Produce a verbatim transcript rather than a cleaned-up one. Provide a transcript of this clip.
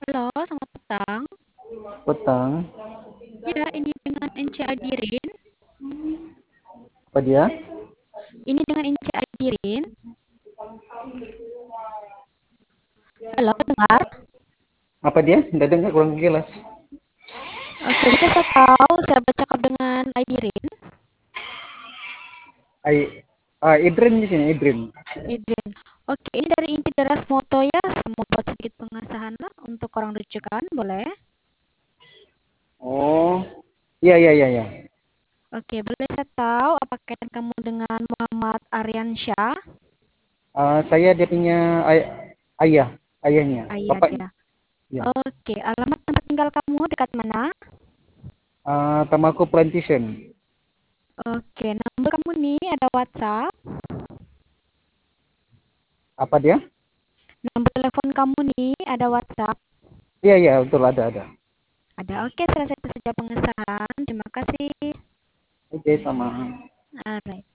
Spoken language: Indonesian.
Halo, selamat petang. Petang. Ya, ini dengan Ence Adirin. Apa dia? Ini dengan Ence Adirin. Halo, dengar? Apa dia? Tidak dengar, kurang jelas. Oke, bisa saya tahu saya bercakap dengan Adirin. Ai, ah, Idrin di sini, Idrin. Idrin. Oke, ini dari Inti Deras Moto ya. Saya mau buat sedikit pengesahan lah untuk orang rujukan, boleh? Oh, iya iya iya iya. Oke, boleh saya tahu apakah kamu dengan Muhammad Aryansyah? Ah, saya dia punya ay- ayah, ayahnya, Ayah bapaknya. dia. Ya. Oke, alamat tempat tinggal kamu dekat mana? Ah, Tamaku Plantation. Oke, nomor kamu nih ada WhatsApp. Apa dia? Nomor telepon kamu nih ada WhatsApp. Iya iya betul ada ada. Ada. Oke, selesai itu saja pengesahan. Terima kasih. Oke sama. Alright.